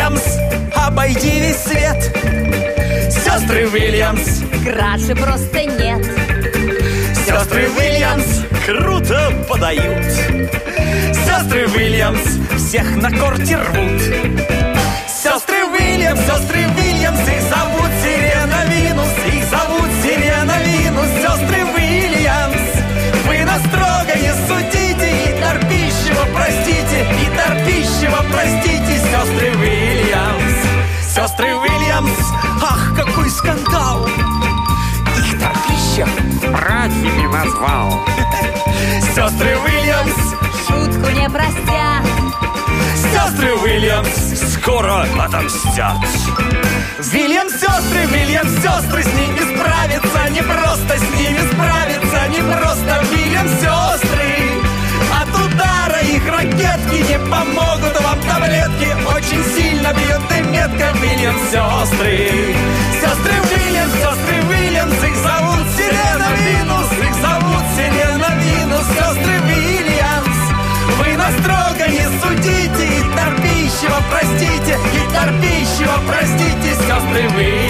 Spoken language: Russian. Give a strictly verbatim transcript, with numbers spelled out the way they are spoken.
Уильямс, обойди весь свет. Сестры Уильямс, краше просто нет. Сестры Уильямс круто подают. Сестры Уильямс всех на корте рвут. Сестры Уильямс, сестры Уильямс, их зовут Сирена Винус, их зовут Сирена Винус. Сестры Уильямс, вы нас строго не судите, и торпищево простите, и торпищево простите. Сестры Уильямс, сестры Уильямс, ах, какой скандал! Их торпища братьями назвал. Сестры Уильямс шутку не простят. Сестры Уильямс скоро отомстят. Уильямс, сестры, Уильямс, сестры, с ними справиться не просто, с ними справиться не просто. Уильямс, сестры, от удара их ракетки не помогут вам таблетки. Очень сильно бьет и метко. Уильямс, сестры, сестры Уильямс, сестры Уильямс, их зовут Сирена Винус, их зовут Сирена Винус. Сестры Уильямс, вы нас строго не судите, и торпищево простите, и торпищево простите. Сестры Уильямс,